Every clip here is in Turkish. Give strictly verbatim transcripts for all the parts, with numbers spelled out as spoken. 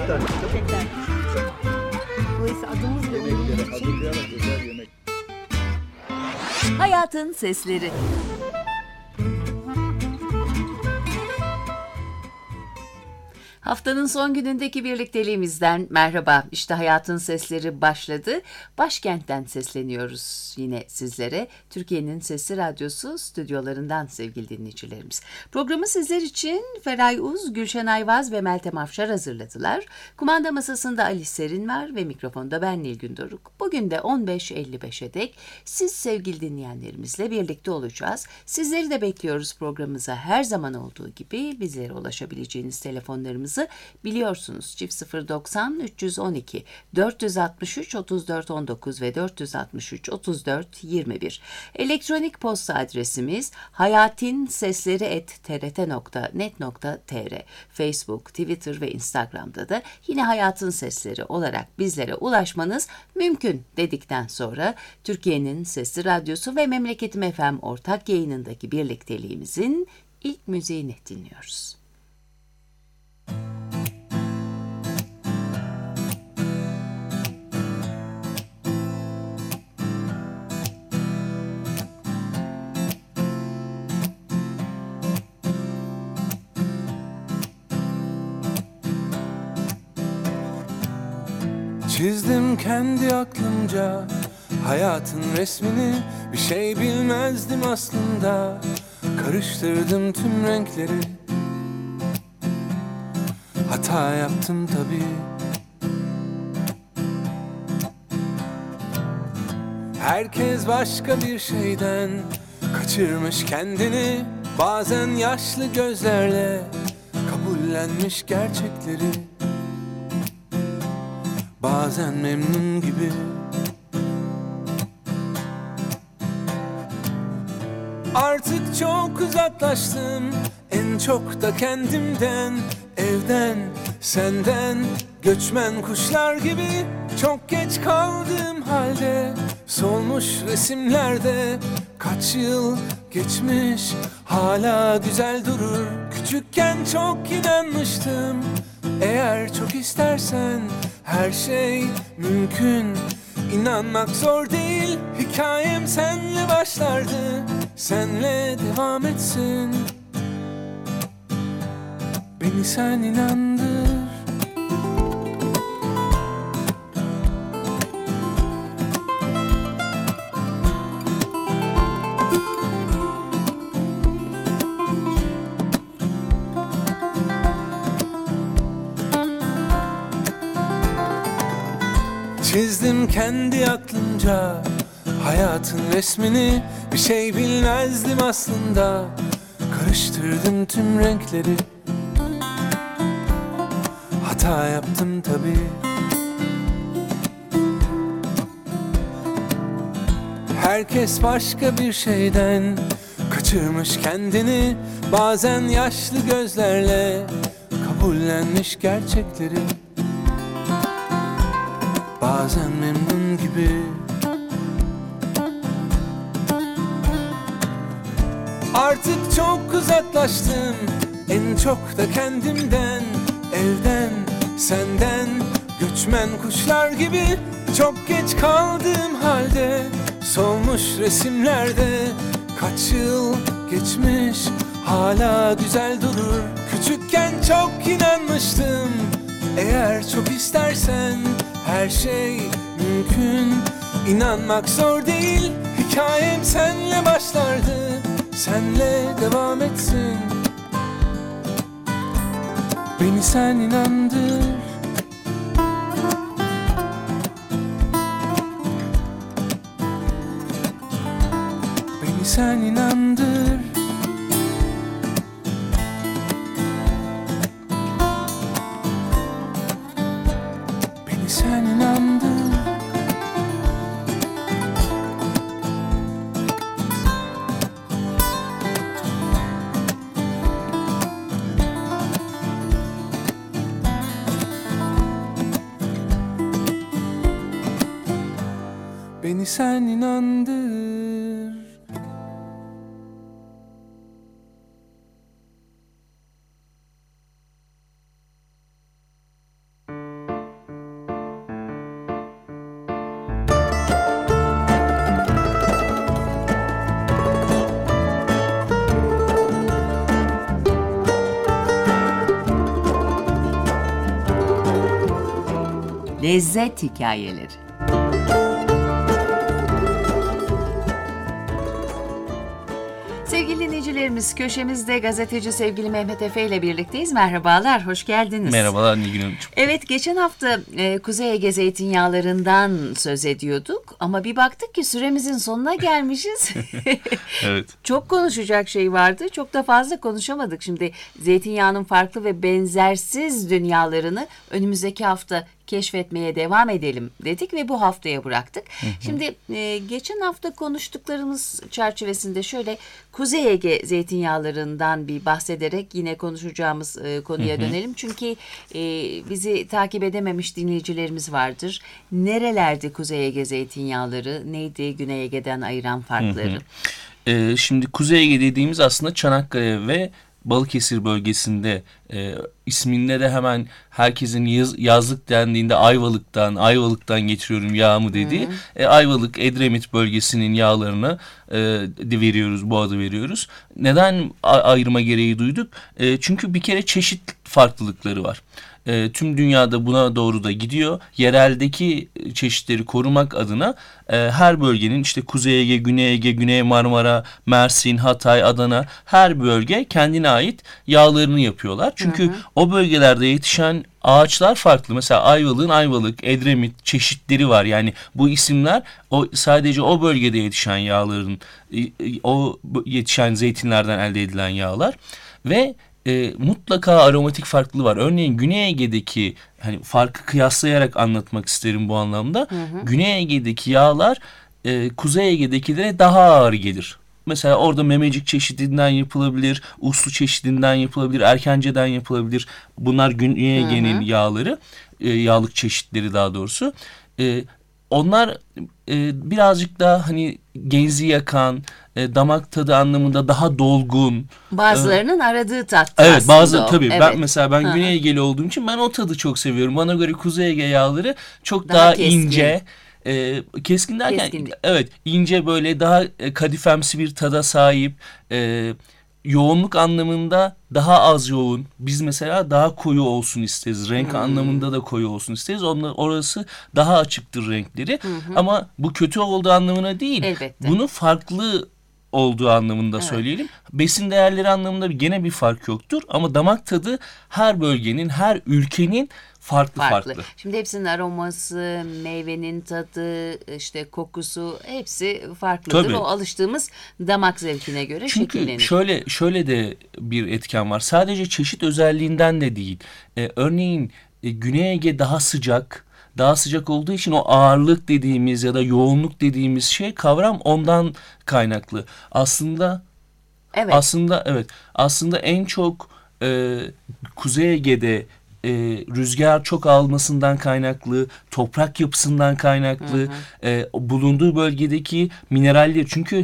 tane çıkacak. Tek tane. Dolayısıyla adımız ve Yemekleri uyumunun için hazırlayarak özel yemek. Hayatın Sesleri. Haftanın son günündeki birlikteliğimizden merhaba. İşte Hayatın Sesleri başladı. Başkentten sesleniyoruz yine sizlere. Türkiye'nin Sesli Radyosu stüdyolarından sevgili dinleyicilerimiz. Programı sizler için Feray Uz, Gülşen Ayvaz ve Meltem Afşar hazırladılar. Kumanda masasında Ali Serin var ve mikrofonda ben Nilgün Doruk. Bugün de on beş elli beşe dek siz sevgili dinleyenlerimizle birlikte olacağız. Sizleri de bekliyoruz programımıza. Her zaman olduğu gibi bizlere ulaşabileceğiniz telefonlarımızı biliyorsunuz. Çift sıfır doksan üç yüz on iki dört yüz altmış üç otuz dört on dokuz ve dört yüz altmış üç otuz dört yirmi bir. Elektronik posta adresimiz hayatinsesleri et t r t nokta net nokta t r. Facebook, Twitter ve Instagram'da da yine Hayatın Sesleri olarak bizlere ulaşmanız mümkün dedikten sonra Türkiye'nin Sesli Radyosu ve Memleketim F M ortak yayınındaki birlikteliğimizin ilk müziğini dinliyoruz. Çizdim kendi aklımca hayatın resmini, bir şey bilmezdim aslında. Karıştırdım tüm renkleri, hata yaptım tabii. Herkes başka bir şeyden kaçırmış kendini, bazen yaşlı gözlerle kabullenmiş gerçekleri, bazen memnun gibi. Artık çok uzaklaştım, en çok da kendimden, evden, senden, göçmen kuşlar gibi. Çok geç kaldığım halde solmuş resimlerde, kaç yıl geçmiş hala güzel durur. Küçükken çok inanmıştım, eğer çok istersen her şey mümkün. İnanmak zor değil, hikayem senle başlardı, senle devam etsin. Beni sen inandır. Çizdim kendi aklımca hayatın resmini, bir şey bilmezdim aslında. Karıştırdım tüm renkleri, hata yaptım tabii. Herkes başka bir şeyden kaçırmış kendini, bazen yaşlı gözlerle kabullenmiş gerçekleri, bazen memnun gibi. Artık çok uzaklaştım, en çok da kendimden, evden, senden, göçmen kuşlar gibi. Çok geç kaldığım halde solmuş resimlerde, kaç yıl geçmiş hala güzel durur. Küçükken çok inanmıştım, eğer çok istersen her şey mümkün. İnanmak zor değil, hikayem senle başlardı, senle devam etsin. Beni sen inandır. Beni sen inandır. Beni sen inandır. Beni sen inandır. lezzet hikayeleri. Sevgili dinleyicilerimiz, köşemizde gazeteci sevgili Mehmet Efe ile birlikteyiz. Merhabalar, hoş geldiniz. Merhabalar Nilgün Hanımcığım. Evet, geçen hafta e, Kuzey Ege zeytinyağlarından söz ediyorduk ama bir baktık ki süremizin sonuna gelmişiz. Evet. Çok konuşacak şey vardı, çok da fazla konuşamadık. Şimdi zeytinyağının farklı ve benzersiz dünyalarını önümüzdeki hafta keşfetmeye devam edelim dedik ve bu haftaya bıraktık. Hı hı. Şimdi e, geçen hafta konuştuklarımız çerçevesinde şöyle Kuzey Ege zeytinyağlarından bir bahsederek yine konuşacağımız e, konuya hı hı. dönelim. Çünkü e, bizi takip edememiş dinleyicilerimiz vardır. Nerelerde Kuzey Ege zeytinyağları, neydi Güney Ege'den ayıran farkları? Hı hı. E, şimdi Kuzey Ege dediğimiz aslında Çanakkale ve Balıkesir bölgesinde, e, isminde de hemen herkesin yaz, yazlık dendiğinde Ayvalık'tan, Ayvalık'tan getiriyorum yağımı dediği e, Ayvalık, Edremit bölgesinin yağlarını e, de veriyoruz, bu adı veriyoruz. Neden ayırma gereği duyduk? E, çünkü bir kere çeşit farklılıkları var. E, tüm dünyada buna doğru da gidiyor. Yereldeki çeşitleri korumak adına e, her bölgenin işte Kuzey Ege, Güney Ege, Güney Marmara, Mersin, Hatay, Adana her bölge kendine ait yağlarını yapıyorlar. Çünkü hı hı. o bölgelerde yetişen ağaçlar farklı. Mesela Ayvalık'ın Ayvalık, Edremit çeşitleri var. Yani bu isimler o sadece o bölgede yetişen yağların, o yetişen zeytinlerden elde edilen yağlar ve E, mutlaka aromatik farklılığı var. Örneğin Güney Ege'deki hani farkı kıyaslayarak anlatmak isterim bu anlamda. Hı hı. Güney Ege'deki yağlar e, Kuzey Ege'dekilere daha ağır gelir. Mesela orada memecik çeşidinden yapılabilir, uslu çeşidinden yapılabilir, erkenceden yapılabilir. Bunlar Güney Ege'nin yağları, e, yağlık çeşitleri daha doğrusu. E, onlar e, birazcık daha hani genzi yakan, e, damak tadı anlamında daha dolgun. Bazılarının ee, aradığı tat. Evet, bazı tabii. Evet. Ben mesela ben Hı-hı. Güney Ege'li olduğum için ben o tadı çok seviyorum. Bana göre Kuzey Ege yağları çok daha, daha ince. E, keskin derken keskin. Evet, ince böyle daha e, kadifemsi bir tada sahip. E, yoğunluk anlamında daha az yoğun. Biz mesela daha koyu olsun isteriz. Renk hmm. anlamında da koyu olsun isteriz. Onlar, orası daha açıktır renkleri. Hmm. Ama bu kötü olduğu anlamına değil. Elbette. Bunu farklı olduğu anlamında evet. söyleyelim. Besin değerleri anlamında gene bir fark yoktur. Ama damak tadı her bölgenin, her ülkenin farklı farklı. farklı. Şimdi hepsinin aroması, meyvenin tadı, işte kokusu hepsi farklıdır. Tabii. O alıştığımız damak zevkine göre Çünkü şekillenir. Çünkü şöyle şöyle de bir etken var. Sadece çeşit özelliğinden de değil. Ee, örneğin e, Güney Ege daha sıcak. Daha sıcak olduğu için o ağırlık dediğimiz ya da yoğunluk dediğimiz şey kavram ondan kaynaklı. Aslında evet. Aslında evet. Aslında en çok e, Kuzey Ege'de e, rüzgar çok almasından kaynaklı, toprak yapısından kaynaklı, hı hı. E, bulunduğu bölgedeki mineraller. Çünkü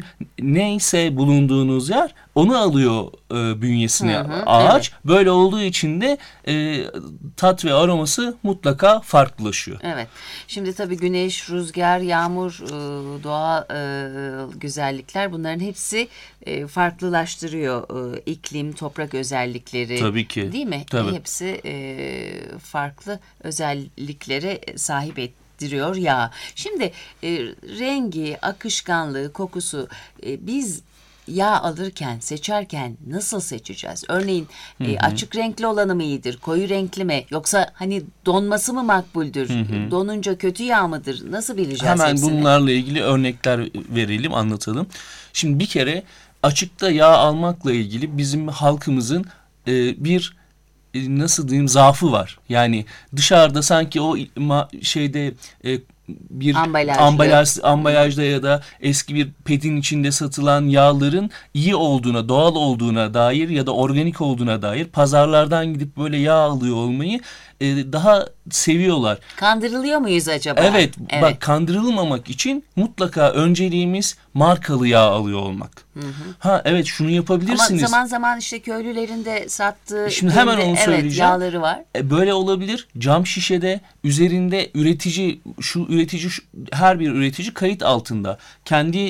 neyse bulunduğunuz yer onu alıyor e, bünyesine hı hı, ağaç. Evet. Böyle olduğu için de e, tat ve aroması mutlaka farklılaşıyor. Evet. Şimdi tabii güneş, rüzgar, yağmur, e, doğa e, güzellikler bunların hepsi e, farklılaştırıyor. E, iklim, toprak özellikleri. Tabii ki. Değil mi? Tabii. E, hepsi e, farklı özelliklere sahip ettiriyor yağ. Şimdi e, rengi, akışkanlığı, kokusu e, biz yağ alırken, seçerken nasıl seçeceğiz? Örneğin hı hı. E, açık renkli olanı mı iyidir, koyu renkli mi? Yoksa hani donması mı makbuldür? Hı hı. Donunca kötü yağ mıdır? Nasıl bileceğiz Hemen hepsini? Bunlarla ilgili örnekler verelim, anlatalım. Şimdi bir kere açıkta yağ almakla ilgili bizim halkımızın e, bir e, nasıl diyeyim zaafı var. Yani dışarıda sanki o ma- şeyde e, bir Ambalajlı. ambalaj ambalajda ya da eski bir pedin içinde satılan yağların iyi olduğuna, doğal olduğuna dair ya da organik olduğuna dair pazarlardan gidip böyle yağ alıyor olmayı e, daha seviyorlar. Kandırılıyor muyuz acaba? Evet, evet. Bak kandırılmamak için mutlaka önceliğimiz markalı yağ alıyor olmak. Hı hı. Ha evet şunu yapabilirsiniz. Ama zaman zaman işte köylülerin de sattığı Şimdi hemen onu söyleyeceğim. Evet, yağları var. E, böyle olabilir. Cam şişede üzerinde üretici şu üretici şu, her bir üretici kayıt altında kendi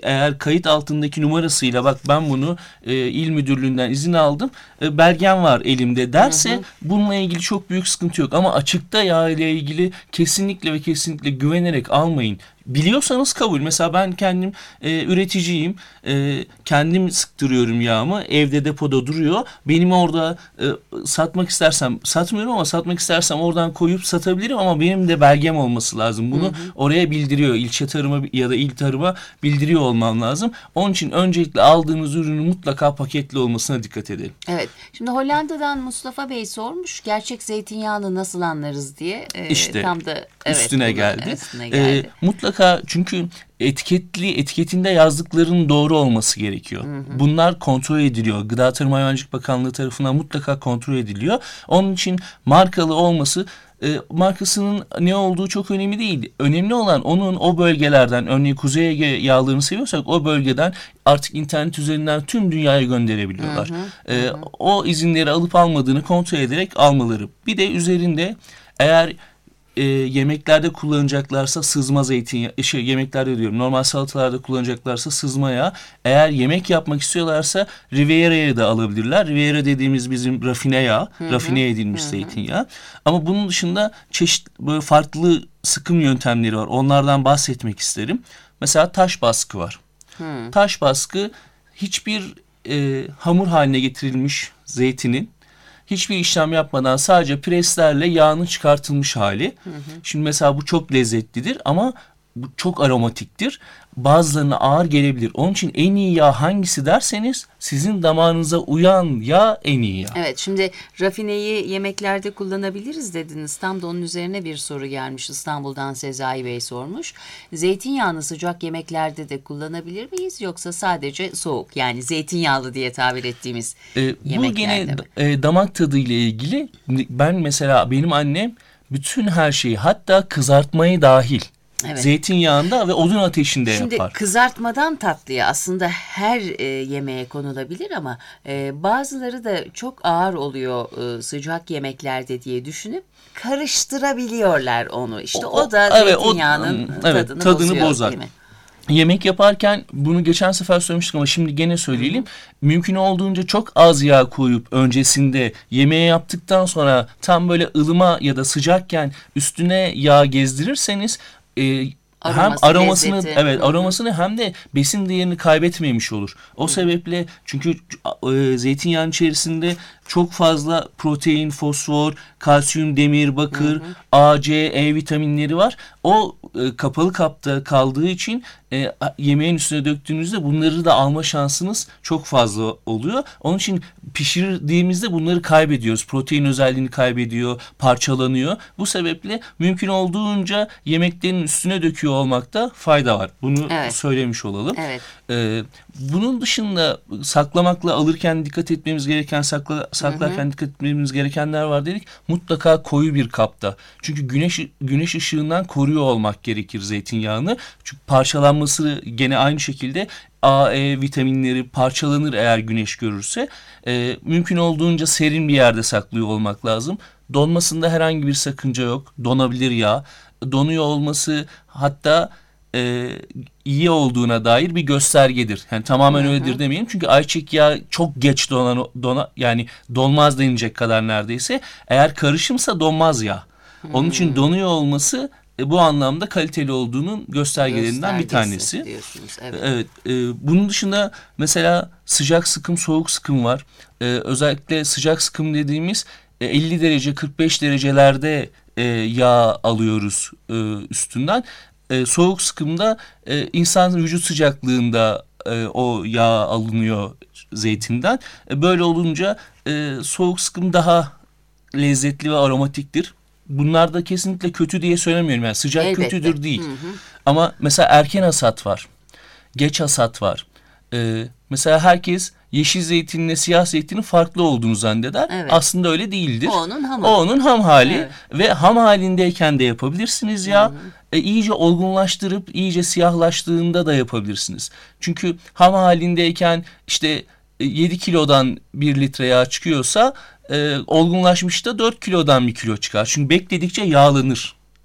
eğer kayıt altındaki numarasıyla bak ben bunu e, il müdürlüğünden izin aldım, e, belgem var elimde derse hı hı. bununla ilgili çok büyük sıkıntı yok. Ama açıkta yağ ile ilgili kesinlikle ve kesinlikle güvenerek almayın. Biliyorsanız kabul. Mesela ben kendim e, üreticiyim. E, kendim sıktırıyorum yağımı. Evde depoda duruyor. Benim orada e, satmak istersem satmıyorum ama satmak istersem oradan koyup satabilirim ama benim de belgem olması lazım. Bunu hı hı. oraya bildiriyor. İlçe tarıma ya da il tarıma bildiriyor olmam lazım. Onun için öncelikle aldığınız ürünün mutlaka paketli olmasına dikkat edin. Evet. Şimdi Hollanda'dan Mustafa Bey sormuş. Gerçek zeytinyağını nasıl anlarız diye. E, işte tam da evet, üstüne, bunu, geldi. üstüne geldi. E, mutlaka çünkü etiketli etiketinde yazdıklarının doğru olması gerekiyor. Hı hı. Bunlar kontrol ediliyor. Gıda Tarım Hayvancılık Bakanlığı tarafından mutlaka kontrol ediliyor. Onun için markalı olması, e, markasının ne olduğu çok önemli değil. Önemli olan onun o bölgelerden, örneğin Kuzey Ege yağlarını seviyorsak o bölgeden artık internet üzerinden tüm dünyaya gönderebiliyorlar. Hı hı. E, hı hı. O izinleri alıp almadığını kontrol ederek almaları. Bir de üzerinde eğer E, yemeklerde kullanacaklarsa sızma zeytinyağı, şey, yemeklerde diyorum normal salatalarda kullanacaklarsa sızma yağı, eğer yemek yapmak istiyorlarsa Riviera'ya da alabilirler. Riviera dediğimiz bizim rafine yağ, hı hı. rafine edilmiş hı hı. zeytinyağı. Ama bunun dışında çeşitli böyle farklı sıkım yöntemleri var. Onlardan bahsetmek isterim. Mesela taş baskı var. Hı. Taş baskı hiçbir e, hamur haline getirilmiş zeytinin hiçbir işlem yapmadan sadece preslerle yağının çıkartılmış hali. Hı hı. Şimdi mesela bu çok lezzetlidir ama bu çok aromatiktir. Bazılarına ağır gelebilir. Onun için en iyi yağ hangisi derseniz sizin damağınıza uyan yağ en iyi yağ. Evet, şimdi rafineyi yemeklerde kullanabiliriz dediniz. Tam da onun üzerine bir soru gelmiş. İstanbul'dan Sezai Bey sormuş. Zeytinyağını sıcak yemeklerde de kullanabilir miyiz yoksa sadece soğuk, yani zeytinyağlı diye tabir ettiğimiz ee, yemeklerde bu gene mi? E, damak tadı ile ilgili. Ben mesela benim annem bütün her şeyi, hatta kızartmayı dahil evet. zeytinyağında ve odun ateşinde Şimdi yapar. Şimdi kızartmadan tatlıya aslında her e, yemeğe konulabilir ama e, bazıları da çok ağır oluyor e, sıcak yemeklerde diye düşünüp karıştırabiliyorlar onu. İşte o, o da evet, zeytinyağının o, tadını, evet, tadını bozuyor, bozar. Değil mi? Yemek yaparken bunu geçen sefer söylemiştik ama şimdi gene söyleyelim. Hı. Mümkün olduğunca çok az yağ koyup öncesinde yemeği yaptıktan sonra tam böyle ılıma ya da sıcakken üstüne yağ gezdirirseniz e, Aroması, hem aromasını lezzeti. evet Hı-hı. aromasını hem de besin değerini kaybetmemiş olur. O Hı-hı. sebeple çünkü e, zeytinyağının içerisinde çok fazla protein, fosfor, kalsiyum, demir, bakır, Hı-hı. A, C, E vitaminleri var. O e, kapalı kapta kaldığı için e, yemeğin üstüne döktüğünüzde bunları da alma şansınız çok fazla oluyor. Onun için pişirdiğimizde bunları kaybediyoruz. Protein özelliğini kaybediyor, parçalanıyor. Bu sebeple mümkün olduğunca yemeklerin üstüne döküyor olmakta fayda var. Bunu evet. söylemiş olalım. Evet. Ee, bunun dışında saklamakla alırken dikkat etmemiz gereken, sakla, saklarken hı hı. dikkat etmemiz gerekenler var dedik. Mutlaka koyu bir kapta. Çünkü güneş güneş ışığından koruyor olmak gerekir zeytinyağını. Çünkü parçalanması gene aynı şekilde A, E vitaminleri parçalanır eğer güneş görürse. Ee, mümkün olduğunca serin bir yerde saklıyor olmak lazım. Donmasında herhangi bir sakınca yok. Donabilir yağ. Donuyor olması hatta e, iyi olduğuna dair bir göstergedir. Yani tamamen hı hı. öyledir demeyelim. Çünkü ayçiçek yağı çok geç donan, dona, yani donmaz denilecek kadar neredeyse. Eğer karışımsa donmaz yağ. Onun için donuyor olması e, bu anlamda kaliteli olduğunun göstergelerinden bir tanesi. Evet. Evet. E, bunun dışında mesela sıcak sıkım, soğuk sıkım var. E, özellikle sıcak sıkım dediğimiz e, elli derece, kırk beş derecelerde e, yağ alıyoruz e, üstünden. E, soğuk sıkımda e, insan vücut sıcaklığında e, o yağ alınıyor zeytinden. E, böyle olunca e, soğuk sıkım daha lezzetli ve aromatiktir. Bunlar da kesinlikle kötü diye söylemiyorum. Yani sıcak Elbette. kötüdür değil. Hı hı. Ama mesela erken hasat var. Geç hasat var. Ee, mesela herkes yeşil zeytinle siyah zeytinin farklı olduğunu zanneder. Evet. Aslında öyle değildir. O onun ham, o onun ham hali. Evet. Ve ham halindeyken de yapabilirsiniz ya. E, iyice olgunlaştırıp iyice siyahlaştığında da yapabilirsiniz. Çünkü ham halindeyken işte yedi kilodan bir litre yağ çıkıyorsa e, olgunlaşmışta dört kilodan bir kilo çıkar. Çünkü bekledikçe yağlanır.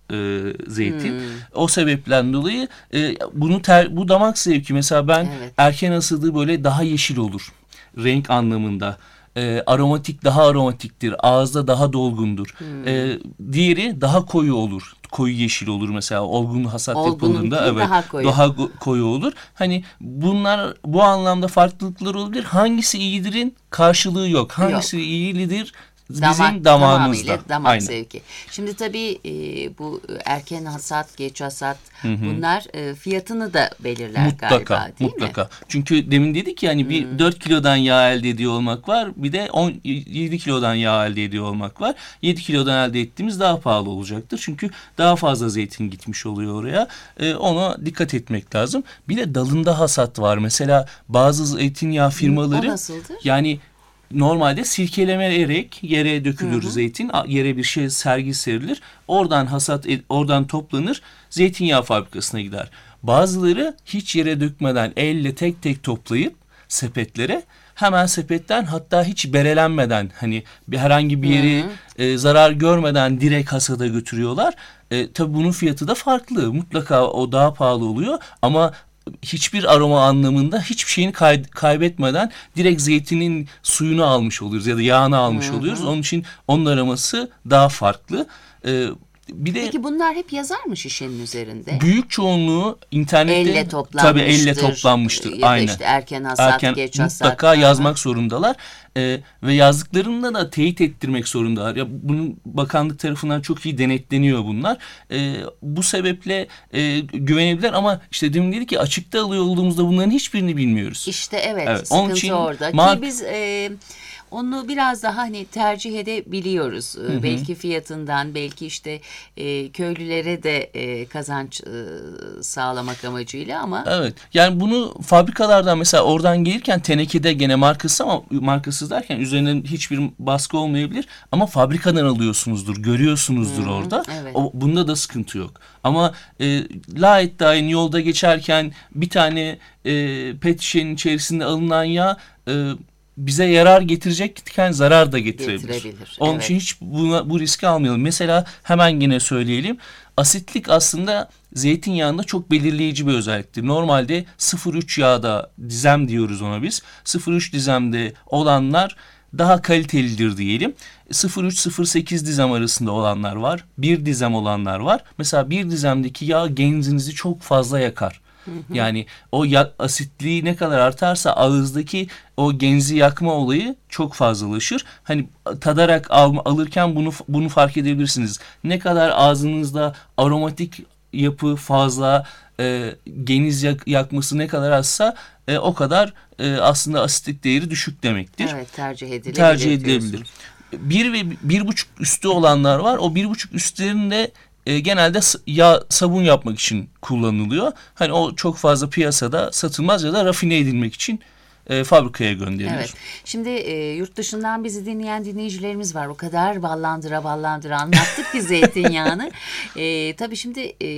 e, zeytin. Hmm. O sebepten dolayı e, bunu ter, bu damak zevki mesela ben Evet. erken hasadı böyle daha yeşil olur renk anlamında. E, aromatik daha aromatiktir. Ağızda daha dolgundur. Hmm. E, diğeri daha koyu olur. Koyu yeşil olur mesela olgun hasat yapıldığında evet daha koyu. daha koyu olur. Hani bunlar bu anlamda farklılıklar olabilir. Hangisi iyidirin karşılığı yok. Hangisi yok. iyidir bizim Damak, damağımızda. Damak Aynen. zevki. Şimdi tabii e, bu erken hasat, geç hasat hı hı. bunlar e, fiyatını da belirler mutlaka, galiba değil mutlaka. mi? Çünkü demin dedik ya hani bir hmm. dört kilodan yağ elde ediyor olmak var. Bir de on, yedi kilodan yağ elde ediyor olmak var. yedi kilodan elde ettiğimiz daha pahalı olacaktır. Çünkü daha fazla zeytin gitmiş oluyor oraya. E, ona dikkat etmek lazım. Bir de dalında hasat var. Mesela bazı zeytinyağı firmaları o nasıldır? Yani normalde sirkelenerek yere dökülür hı hı. zeytin. Yere bir şey sergi serilir. Oradan hasat, oradan toplanır. Zeytinyağı fabrikasına gider. Bazıları hiç yere dökmeden elle tek tek toplayıp sepetlere hemen sepetten hatta hiç berelenmeden hani bir herhangi bir yeri e, zarar görmeden direkt hasada götürüyorlar. E, tabii bunun fiyatı da farklı. Mutlaka o daha pahalı oluyor ama hiçbir aroma anlamında hiçbir şeyini kay- kaybetmeden direkt zeytinin suyunu almış oluyoruz ya da yağını almış Hı-hı. oluyoruz. Onun için onun aroması daha farklı. Ee, bir de Peki bunlar hep yazar mı şişenin üzerinde? Büyük çoğunluğu internette elle toplanmıştır. Tabii elle toplanmıştır. Ya da Aynen. işte erken hasat, erken, geç hasat. Mutlaka yazmak zorundalar. Ee, ve yazdıklarında da teyit ettirmek zorundalar. Ya bunun bakanlık tarafından çok iyi denetleniyor bunlar. Ee, bu sebeple e, güvenebilirler ama işte demin dedik ki açıkta alıyor olduğumuzda bunların hiçbirini bilmiyoruz. İşte evet, evet. Onun sıkıntı için orada. mark- Ki biz e, onu biraz daha hani tercih edebiliyoruz. Hı hı. Belki fiyatından, belki işte e, köylülere de e, kazanç e, sağlamak amacıyla ama. Evet. Yani bunu fabrikalardan mesela oradan gelirken tenekede gene markası ama markasız derken üzerine hiçbir baskı olmayabilir ama fabrikadan alıyorsunuzdur, görüyorsunuzdur hı hı. orada. Evet. O, bunda da sıkıntı yok. Ama e, layet dahin yolda geçerken bir tane e, pet şişenin içerisinde alınan yağ e, bize yarar getirecekken zarar da getirebilir. getirebilir Onun evet. için hiç buna, bu riski almayalım. Mesela hemen yine söyleyelim. Asitlik aslında zeytinyağında çok belirleyici bir özelliktir. Normalde sıfır üç yağda dizem diyoruz ona biz. sıfır üç dizemde olanlar daha kalitelidir diyelim. sıfır üç sıfır sekiz dizem arasında olanlar var. bir dizem olanlar var. Mesela bir dizemdeki yağ genzinizi çok fazla yakar. Yani o ya, asitliği ne kadar artarsa ağızdaki o genzi yakma olayı çok fazlalaşır. Hani tadarak al, alırken bunu bunu fark edebilirsiniz. Ne kadar ağzınızda aromatik yapı fazla, e, geniz yak, yakması ne kadar azsa e, o kadar e, aslında asitlik değeri düşük demektir. Evet, tercih edilebilir. Tercih edilebilir. Bir ve bir buçuk üstü olanlar var. O bir buçuk üstlerinde E, genelde yağ sabun yapmak için kullanılıyor. Hani o çok fazla piyasada satılmaz ya da rafine edilmek için e, fabrikaya gönderilir. Evet. Şimdi e, yurt dışından bizi dinleyen dinleyicilerimiz var. O kadar ballandıra ballandıra anlattık ki zeytinyağını. E, tabii şimdi e,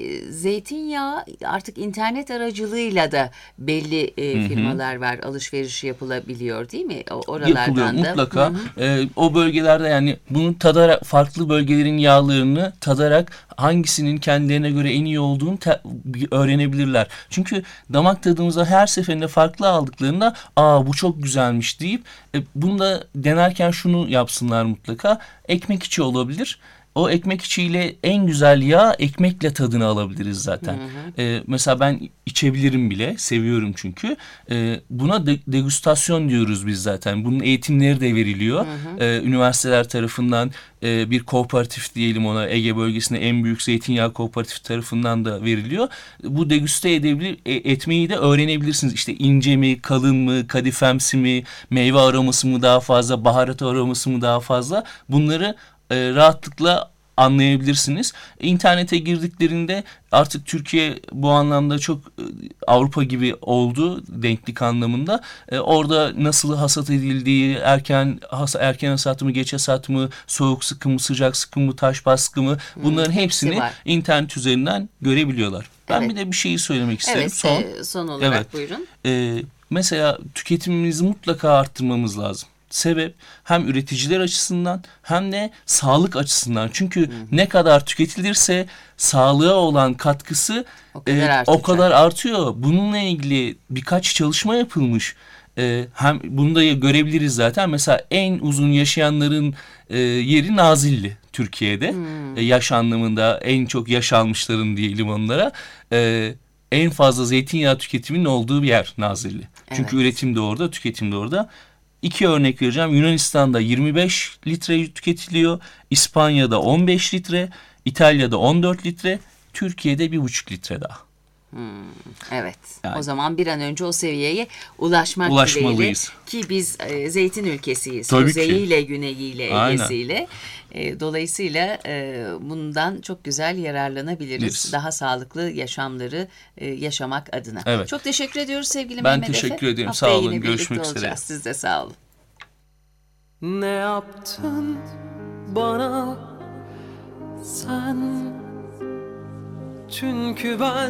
zeytinyağı artık internet aracılığıyla da belli e, firmalar Hı-hı. var. Alışverişi yapılabiliyor değil mi? O, oralardan Yapılıyor da. mutlaka. E, o bölgelerde yani bunu tadarak farklı bölgelerin yağlarını tadarak hangisinin kendilerine göre en iyi olduğunu te- öğrenebilirler. Çünkü damak tadımıza her seferinde farklı aldıklarında aa bu çok güzelmiş deyip e, bunu da denerken şunu yapsınlar mutlaka. Ekmek içi olabilir. O ekmek içiyle en güzel yağ ekmekle tadını alabiliriz zaten. Hı hı. Ee, mesela ben içebilirim bile. Seviyorum çünkü. Ee, buna de, degustasyon diyoruz biz zaten. Bunun eğitimleri de veriliyor. Hı hı. Ee, üniversiteler tarafından e, bir kooperatif diyelim ona. Ege bölgesinde en büyük zeytinyağı kooperatif tarafından da veriliyor. Bu deguste edebilir, e, etmeyi de öğrenebilirsiniz. İşte ince mi, kalın mı, kadifemsi mi, meyve aroması mı daha fazla, baharat aroması mı daha fazla. Bunları E, rahatlıkla anlayabilirsiniz. İnternete girdiklerinde artık Türkiye bu anlamda çok e, Avrupa gibi oldu denklik anlamında. E, orada nasıl hasat edildiği, erken has, erken hasat mı, geç hasat mı, soğuk sıkı mı, sıcak sıkı mı, taş baskı mı bunların hmm, hepsini hepsi internet üzerinden görebiliyorlar. Ben evet. bir de bir şeyi söylemek isterim. Evet, son, e, son olarak evet. buyurun. E, mesela tüketimimizi mutlaka arttırmamız lazım. Sebep hem üreticiler açısından hem de sağlık açısından. Çünkü hı hı. ne kadar tüketilirse sağlığa olan katkısı o kadar, e, o kadar artıyor. Bununla ilgili birkaç çalışma yapılmış. E, hem bunu da görebiliriz zaten. Mesela en uzun yaşayanların e, yeri Nazilli Türkiye'de. Hmm. E, yaş anlamında en çok yaş almışların diyelim onlara. E, en fazla zeytinyağı tüketiminin olduğu bir yer Nazilli. Evet. Çünkü üretim de orada, tüketim de orada. İki örnek vereceğim. Yunanistan'da yirmi beş litre tüketiliyor. İspanya'da on beş litre. İtalya'da on dört litre. Türkiye'de bir buçuk litre daha. Hmm, evet. Yani, o zaman bir an önce o seviyeye ulaşmak ulaşmalıyız. Dileğiyle. Ki biz e, zeytin ülkesiyiz. Tabii Kuzeyiyle, güneyiyle, Aynen. Ege'siyle. E, dolayısıyla e, bundan çok güzel yararlanabiliriz. Biz. Daha sağlıklı yaşamları e, yaşamak adına. Evet. Çok teşekkür ediyoruz sevgili ben Mehmet Efe. Ben teşekkür ederim. Haftaya sağ olun. Görüşmek üzere. Olacağız. Siz de sağ olun. Ne yaptın bana sen? Çünkü ben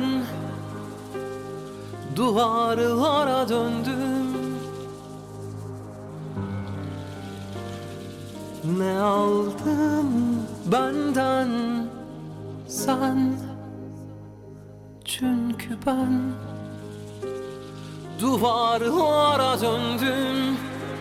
duvarlara döndüm. Ne aldın benden sen? Çünkü ben duvarlara döndüm.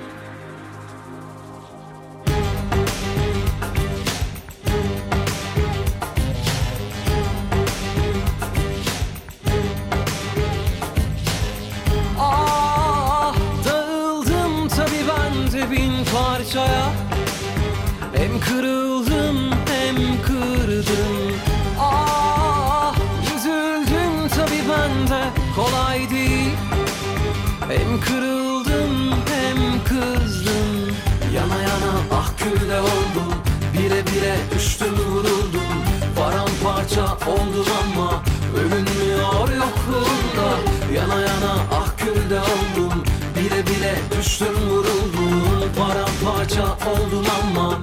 Parçaya hem kırıldım hem kırdım. Ah, üzüldüm tabii ben de, kolay değil. Hem kırıldım hem kızdım. Yana yana ah külde oldum. Bire bire düştüm vuruldum. Paramparça oldum ama ölünmüyor yokluğunda. Yana yana ah külde oldum. Bile bile düştüm vuruldum. Paramparça oldum ama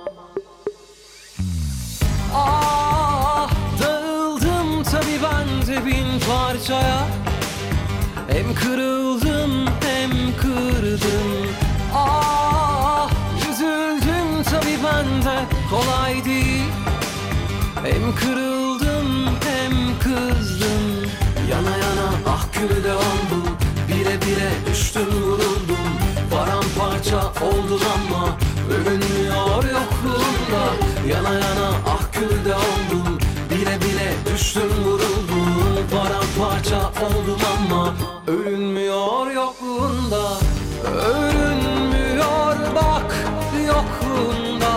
ah, dağıldım tabii ben de bin parçaya. Hem kırıldım hem kırdım. Ah, üzüldüm tabii ben de, kolay değil. Hem kırıldım hem kızdım. Yana yana ah külde oldum. Bire bire düştüm vuruldum. Paramparça oldum ama ölünmüyor yokluğunda. Yana yana ah külde oldum. Bile bile düştüm vuruldum. Paramparça oldum ama ölünmüyor yokluğunda. Ölünmüyor bak yokluğunda.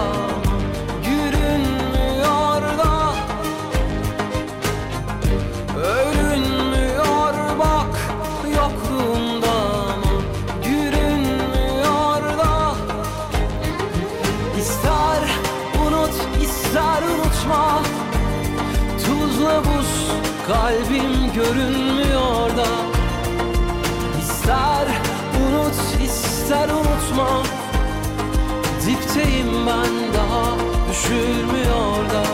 Görünmüyor da. Ölünmüyor bak yokluğunda. İster unutma, tuzla buz kalbim görünmüyor da. İster unut ister unutma, dipteyim ben daha düşülmüyor da.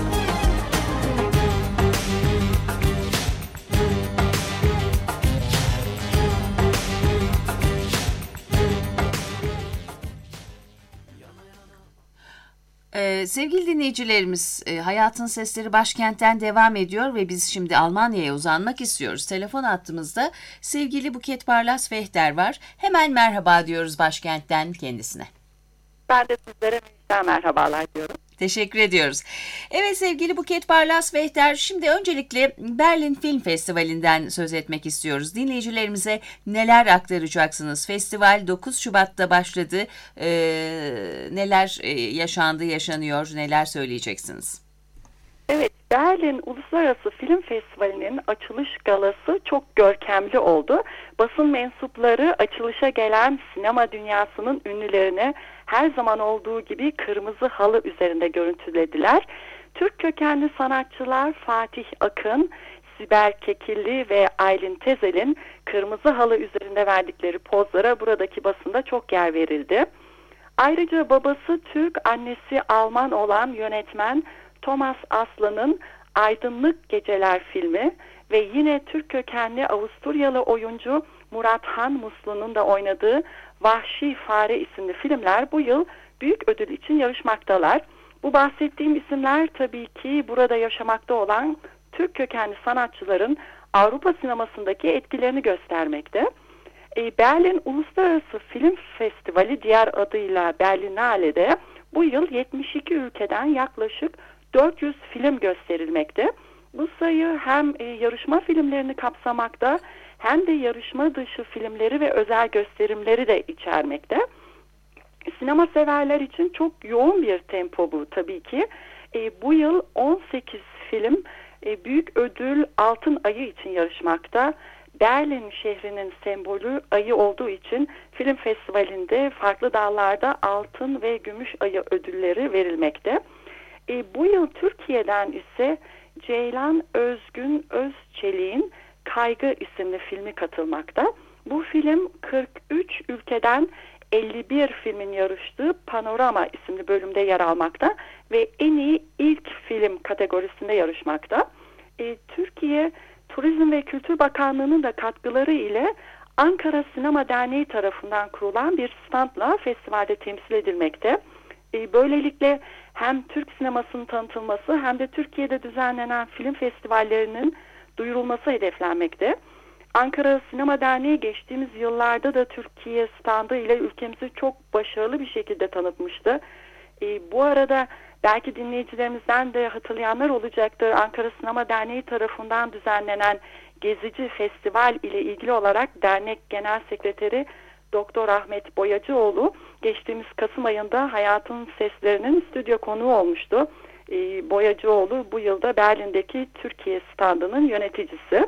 Ee, sevgili dinleyicilerimiz, e, Hayatın Sesleri başkentten devam ediyor ve biz şimdi Almanya'ya uzanmak istiyoruz. Telefon hattımızda sevgili Buket Barlas Vehter var. Hemen merhaba diyoruz başkentten kendisine. Ben de sizlere merhabalar diyorum. Teşekkür ediyoruz. Evet sevgili Buket Barlas Vehter, şimdi öncelikle Berlin Film Festivali'nden söz etmek istiyoruz. Dinleyicilerimize neler aktaracaksınız? Festival dokuz Şubat'ta başladı. Ee, neler yaşandı, yaşanıyor, neler söyleyeceksiniz? Evet, Berlin Uluslararası Film Festivali'nin açılış galası çok görkemli oldu. Basın mensupları açılışa gelen sinema dünyasının ünlülerini her zaman olduğu gibi kırmızı halı üzerinde görüntülediler. Türk kökenli sanatçılar Fatih Akın, Sibel Kekilli ve Aylin Tezel'in kırmızı halı üzerinde verdikleri pozlara buradaki basında çok yer verildi. Ayrıca babası Türk, annesi Alman olan yönetmen Thomas Aslan'ın Aydınlık Geceler filmi ve yine Türk kökenli Avusturyalı oyuncu Murat Han Muslu'nun da oynadığı Vahşi Fare isimli filmler bu yıl büyük ödül için yarışmaktalar. Bu bahsettiğim isimler tabii ki burada yaşamakta olan Türk kökenli sanatçıların Avrupa sinemasındaki etkilerini göstermekte. E, Berlin Uluslararası Film Festivali, diğer adıyla Berlinale'de bu yıl yetmiş iki ülkeden yaklaşık dört yüz film gösterilmekte. Bu sayı hem e, yarışma filmlerini kapsamakta hem de yarışma dışı filmleri ve özel gösterimleri de içermekte. Sinema severler için çok yoğun bir tempo bu tabii ki. E, bu yıl on sekiz film e, büyük ödül Altın Ayı için yarışmakta. Berlin şehrinin sembolü ayı olduğu için film festivalinde farklı dallarda altın ve gümüş ayı ödülleri verilmekte. E, bu yıl Türkiye'den ise Ceylan Özgün Özçelik'in Kaygı isimli filmi katılmakta. Bu film kırk üç ülkeden elli bir filmin yarıştığı Panorama isimli bölümde yer almakta ve en iyi ilk film kategorisinde yarışmakta. E, Türkiye Turizm ve Kültür Bakanlığı'nın da katkıları ile Ankara Sinema Derneği tarafından kurulan bir standla festivalde temsil edilmekte. E, böylelikle hem Türk sinemasının tanıtılması hem de Türkiye'de düzenlenen film festivallerinin duyurulması hedeflenmekte. Ankara Sinema Derneği geçtiğimiz yıllarda da Türkiye standı ile ülkemizi çok başarılı bir şekilde tanıtmıştı. E, bu arada belki dinleyicilerimizden de hatırlayanlar olacaktır. Ankara Sinema Derneği tarafından düzenlenen Gezici Festival ile ilgili olarak dernek genel sekreteri Doktor Ahmet Boyacıoğlu geçtiğimiz Kasım ayında Hayatın Seslerinin stüdyo konuğu olmuştu. E, Boyacıoğlu bu yılda Berlin'deki Türkiye standının yöneticisi.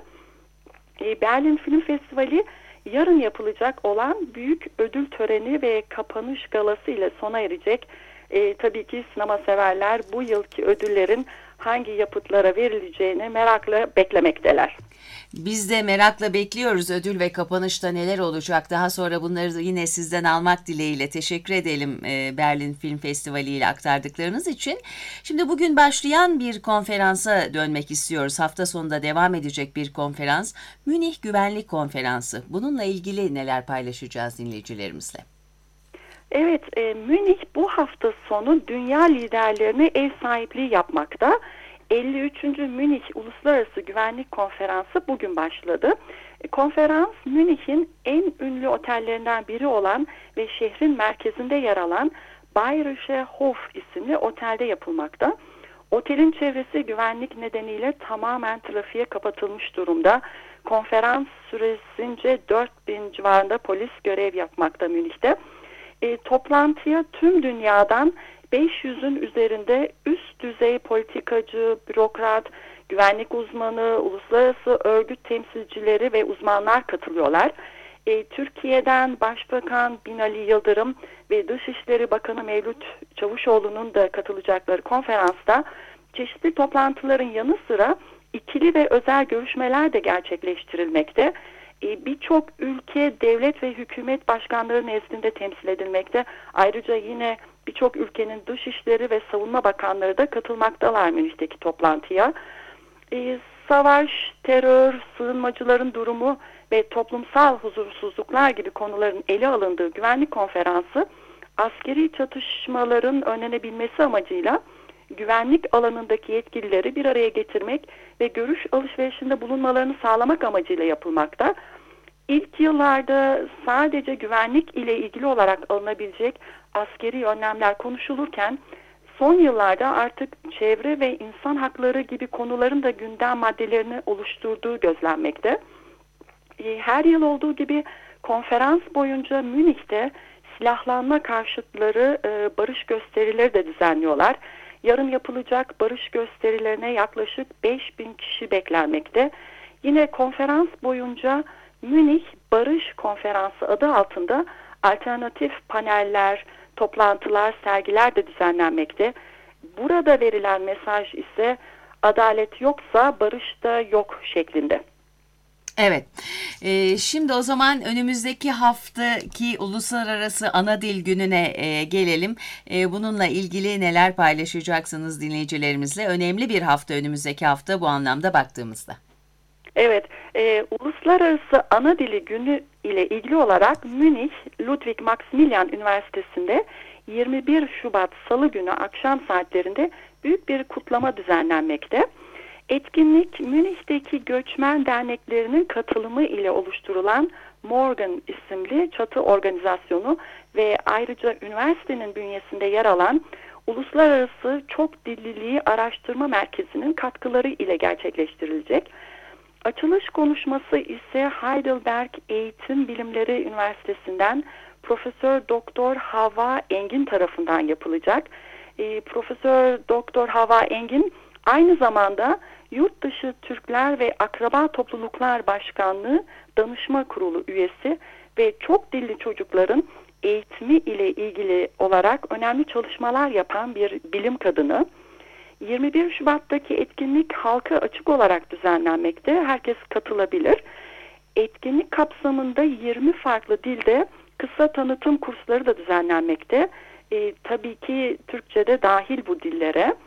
E, Berlin Film Festivali yarın yapılacak olan büyük ödül töreni ve kapanış galası ile sona erecek. E, tabii ki sinema severler bu yılki ödüllerin hangi yapıtlara verileceğini merakla beklemekteler. Biz de merakla bekliyoruz ödül ve kapanışta neler olacak. Daha sonra bunları yine sizden almak dileğiyle teşekkür edelim Berlin Film Festivali ile aktardıklarınız için. Şimdi bugün başlayan bir konferansa dönmek istiyoruz. Hafta sonunda devam edecek bir konferans. Münih Güvenlik Konferansı. Bununla ilgili neler paylaşacağız dinleyicilerimizle? Evet, e, Münih bu hafta sonu dünya liderlerine ev sahipliği yapmakta. elli üçüncü Münih Uluslararası Güvenlik Konferansı bugün başladı. Konferans Münih'in en ünlü otellerinden biri olan ve şehrin merkezinde yer alan Bayerischer Hof isimli otelde yapılmakta. Otelin çevresi güvenlik nedeniyle tamamen trafiğe kapatılmış durumda. Konferans süresince dört bin civarında polis görev yapmakta Münih'te. E, toplantıya tüm dünyadan beş yüzün üzerinde üst düzey politikacı, bürokrat, güvenlik uzmanı, uluslararası örgüt temsilcileri ve uzmanlar katılıyorlar. E, Türkiye'den Başbakan Binali Yıldırım ve Dışişleri Bakanı Mevlüt Çavuşoğlu'nun da katılacakları konferansta çeşitli toplantıların yanı sıra ikili ve özel görüşmeler de gerçekleştirilmekte. E, Birçok ülke, devlet ve hükümet başkanları nezdinde temsil edilmekte. Ayrıca yine birçok ülkenin dışişleri ve savunma bakanları da katılmaktalar Münih'teki toplantıya. E, savaş, terör, sığınmacıların durumu ve toplumsal huzursuzluklar gibi konuların ele alındığı güvenlik konferansı, askeri çatışmaların önlenebilmesi amacıyla güvenlik alanındaki yetkilileri bir araya getirmek ve görüş alışverişinde bulunmalarını sağlamak amacıyla yapılmakta. İlk yıllarda sadece güvenlik ile ilgili olarak alınabilecek askeri önlemler konuşulurken son yıllarda artık çevre ve insan hakları gibi konuların da gündem maddelerini oluşturduğu gözlenmekte. Her yıl olduğu gibi konferans boyunca Münih'te silahlanma karşıtları barış gösterileri de düzenliyorlar. Yarın yapılacak barış gösterilerine yaklaşık beş bin kişi beklenmekte. Yine konferans boyunca Münih Barış Konferansı adı altında alternatif paneller, toplantılar, sergiler de düzenlenmekte. Burada verilen mesaj ise adalet yoksa barış da yok şeklinde. Evet. Ee, şimdi o zaman önümüzdeki haftaki Uluslararası Ana Dil Günü'ne e, gelelim. E, bununla ilgili neler paylaşacaksınız dinleyicilerimizle? Önemli bir hafta önümüzdeki hafta bu anlamda baktığımızda. Evet, e, Uluslararası Ana Dili Günü ile ilgili olarak Münih Ludwig Maximilian Üniversitesi'nde yirmi bir Şubat Salı günü akşam saatlerinde büyük bir kutlama düzenlenmekte. Etkinlik Münih'teki göçmen derneklerinin katılımı ile oluşturulan Morgan isimli çatı organizasyonu ve ayrıca üniversitenin bünyesinde yer alan Uluslararası Çok Dilliliği Araştırma Merkezi'nin katkıları ile gerçekleştirilecek. Açılış konuşması ise Heidelberg Eğitim Bilimleri Üniversitesi'nden Profesör Doktor Hava Engin tarafından yapılacak. E, Profesör Doktor Hava Engin aynı zamanda Yurtdışı Türkler ve Akraba Topluluklar Başkanlığı Danışma Kurulu üyesi ve çok dilli çocukların eğitimi ile ilgili olarak önemli çalışmalar yapan bir bilim kadını. yirmi bir Şubat'taki etkinlik halka açık olarak düzenlenmekte. Herkes katılabilir. Etkinlik kapsamında yirmi farklı dilde kısa tanıtım kursları da düzenlenmekte. E, tabii ki Türkçe de dahil bu dillere.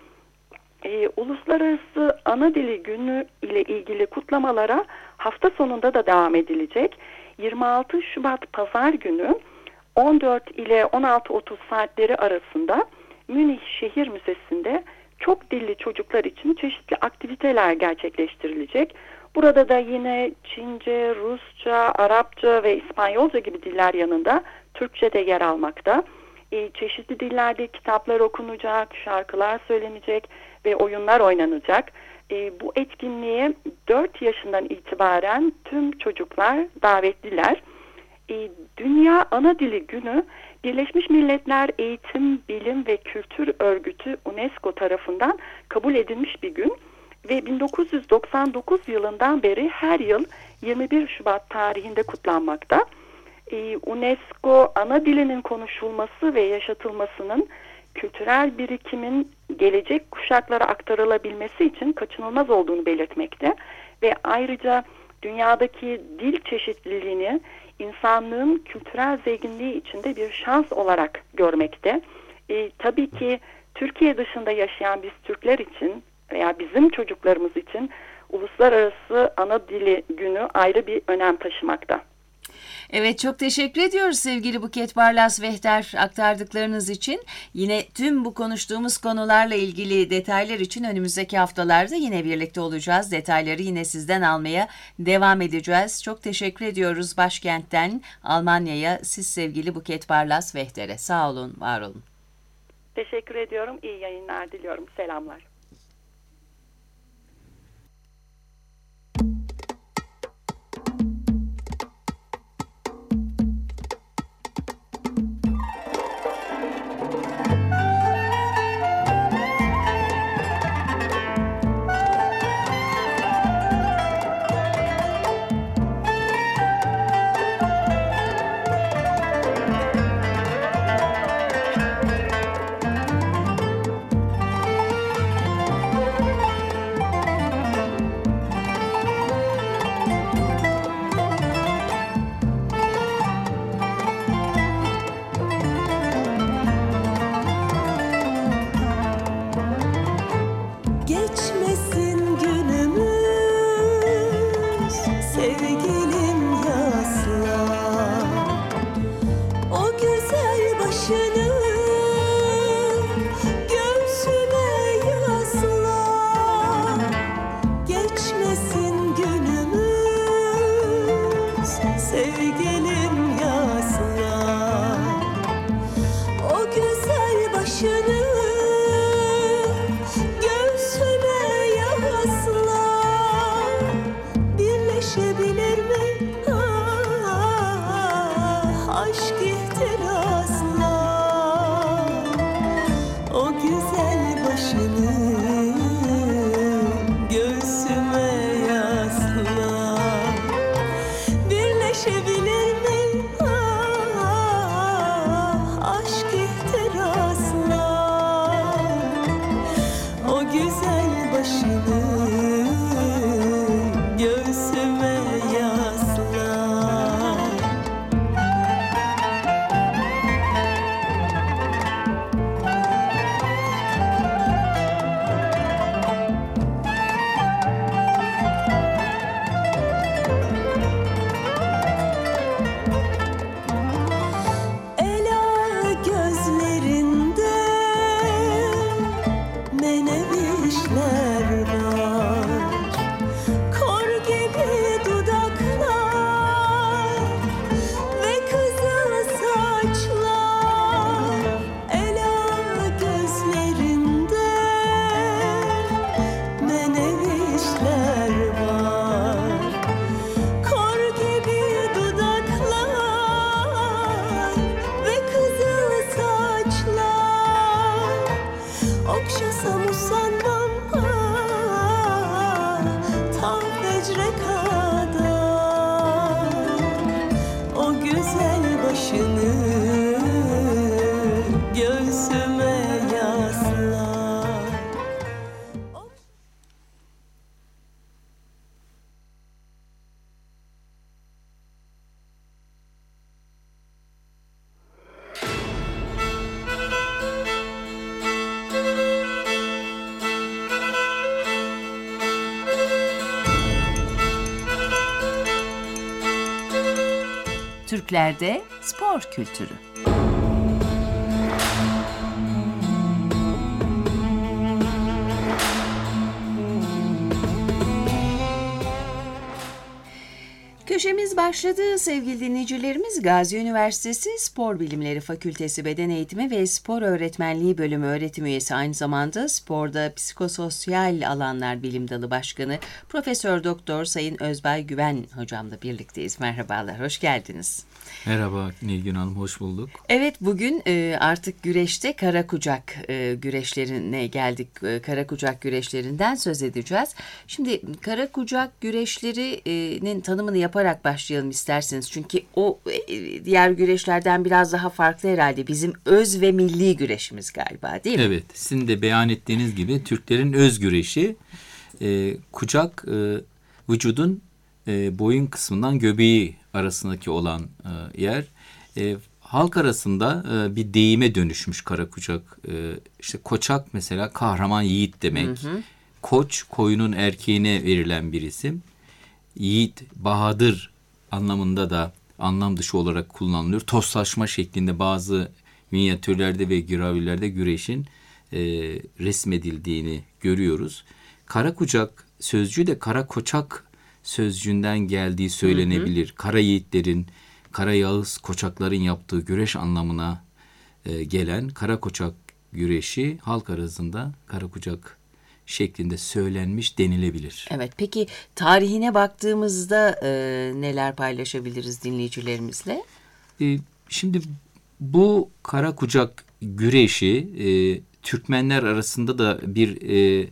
E, Uluslararası Ana Dili Günü ile ilgili kutlamalara hafta sonunda da devam edilecek. yirmi altı Şubat Pazar günü on dört ile on altı otuz saatleri arasında Münih Şehir Müzesi'nde çok dilli çocuklar için çeşitli aktiviteler gerçekleştirilecek. Burada da yine Çince, Rusça, Arapça ve İspanyolca gibi diller yanında Türkçe de yer almakta. E, çeşitli dillerde kitaplar okunacak, şarkılar söylenecek ve oyunlar oynanacak. E, bu etkinliğe dört yaşından itibaren tüm çocuklar davetliler. E, Dünya Ana Dili Günü Birleşmiş Milletler Eğitim, Bilim ve Kültür Örgütü UNESCO tarafından kabul edilmiş bir gün ve bin dokuz yüz doksan dokuz yılından beri her yıl yirmi bir Şubat tarihinde kutlanmakta. Ee, UNESCO ana dilinin konuşulması ve yaşatılmasının kültürel birikimin gelecek kuşaklara aktarılabilmesi için kaçınılmaz olduğunu belirtmekte ve ayrıca dünyadaki dil çeşitliliğini insanlığın kültürel zenginliği içinde bir şans olarak görmekte. Ee, tabii ki Türkiye dışında yaşayan biz Türkler için veya bizim çocuklarımız için Uluslararası Ana Dili Günü ayrı bir önem taşımakta. Evet, çok teşekkür ediyoruz sevgili Buket Barlas Vehter aktardıklarınız için. Yine tüm bu konuştuğumuz konularla ilgili detaylar için önümüzdeki haftalarda yine birlikte olacağız. Detayları yine sizden almaya devam edeceğiz. Çok teşekkür ediyoruz başkentten Almanya'ya, siz sevgili Buket Barlas Vehter'e. Sağ olun, var olun. Teşekkür ediyorum. İyi yayınlar diliyorum. Selamlar. saçlar, ela gözlerinde menevişler var. Kor gibi dudaklar ve kızıl saçlar, okşasam usanmam ah, ta fecre kadar. O güzel başını göğsüme yaslar. Türklerde spor kültürü. Köşemiz başladı sevgili dinleyicilerimiz. Gazi Üniversitesi Spor Bilimleri Fakültesi Beden Eğitimi ve Spor Öğretmenliği Bölümü öğretim üyesi, aynı zamanda sporda psikososyal alanlar bilim dalı başkanı Profesör Doktor Sayın Özbay Güven hocamla birlikteyiz. Merhabalar, hoş geldiniz. Merhaba Nilgün Hanım, hoş bulduk. Evet, bugün e, artık güreşte kara kucak e, güreşlerine geldik. E, kara kucak güreşlerinden söz edeceğiz. Şimdi kara kucak güreşlerinin tanımını yaparak başlayalım isterseniz. Çünkü o e, diğer güreşlerden biraz daha farklı herhalde. Bizim öz ve milli güreşimiz galiba, değil mi? Evet, sizin de beyan ettiğiniz gibi Türklerin öz güreşi, e, kucak e, vücudun e, boyun kısmından göbeği arasındaki olan e, yer. E, halk arasında e, bir deyime dönüşmüş kara kucak. E, işte koçak mesela kahraman yiğit demek. Hı hı. Koç koyunun erkeğine verilen bir isim. Yiğit, bahadır anlamında da anlam dışı olarak kullanılıyor. Toslaşma şeklinde bazı minyatürlerde ve gravilerde güreşin e, resmedildiğini görüyoruz. Kara kucak sözcüğü de kara koçak sözcüğünden geldiği söylenebilir. Hı hı. Kara yiğitlerin, kara yağız koçakların yaptığı güreş anlamına e, gelen kara koçak güreşi halk arasında kara kucak şeklinde söylenmiş denilebilir. Evet, peki tarihine baktığımızda e, neler paylaşabiliriz dinleyicilerimizle? E, şimdi bu kara kucak güreşi e, Türkmenler arasında da bir e,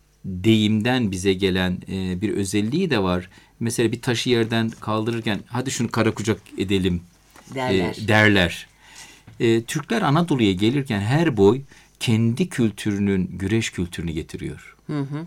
deyimden bize gelen e, bir özelliği de var. Mesela bir taşı yerden kaldırırken hadi şunu kara kucak edelim derler. E, derler. E, Türkler Anadolu'ya gelirken her boy kendi kültürünün güreş kültürünü getiriyor. Hı hı.